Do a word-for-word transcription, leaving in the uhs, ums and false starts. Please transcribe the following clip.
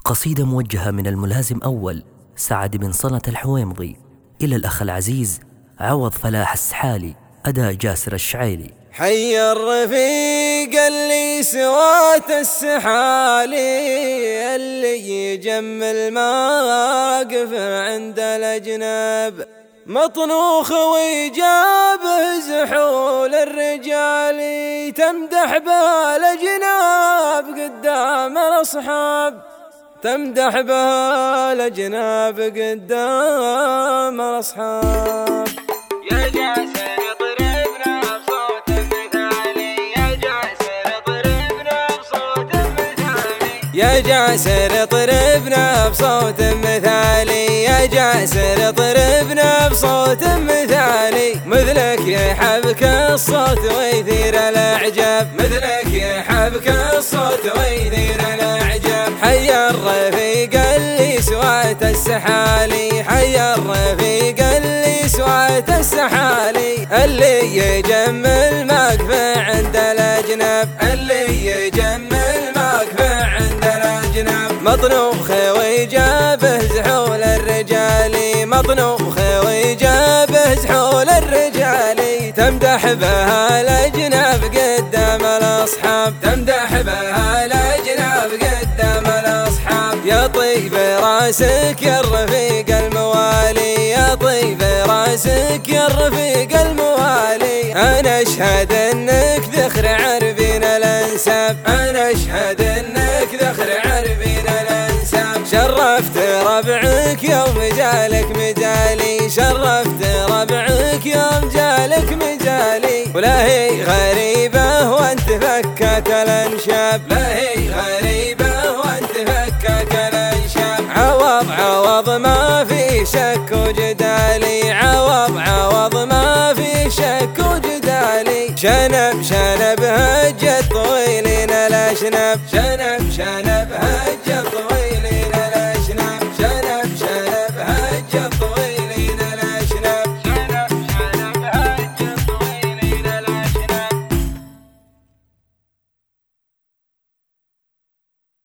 قصيدة موجهة من الملازم أول سعد بن صنة الحويمضي إلى الأخ العزيز عوض فلاح السحالي، أداء جاسر الشعيلي. حي الرفيق اللي سوات السحالي، اللي يجمل مواقف عند الأجناب، مطنوخ ويجابه زحول الرجال، تمدح به الأجناب قدام الأصحاب، تمدح به الأجناب قدام الأصحاب. يا جاسر اضربنا بصوت مثالي، يا جاسر اضربنا بصوت مثالي، يا جاسر اضربنا بصوت مثالي، يا جاسر اضربنا بصوت مثالي، مثلك يحبك الصوت ويثير الأعجاب، مثلك يحبك الصوت ويثير الأعجاب. حي الرفيق اللي سوات السحالي، حي الرفيق اللي سوات السحالي، اللي يجمل مقفى عند الأجناب، اللي يجمل مقفى عند الأجناب، مطنوخ ويجابه زحول الرجال، مطنوخ ويجابه زحول الرجال، تمدح بها الأجناب قدام الأصحاب، تمدح بها الأجناب قدام الأصحاب. يا طيب راسك يا الرفيق الموالي، يا طيب راسك يا الرفيق الموالي، أنا أشهد أنك ذخر عربين الأنساب، أنا أشهد أنك ذخر عربين الأنساب. شرفت ربعك يوم جالك مجالي، شرفت ربعك يوم جالك مجالي، ولا هي غريبة وانت فكك الأنشاب، لا هي غريبة وانت فكك الأنشاب. عوض عوض ما في شك وجدالي، عوض عوض ما في شك وجدالي، شنب شنب هج الطويلين الأشنب، شنب شنب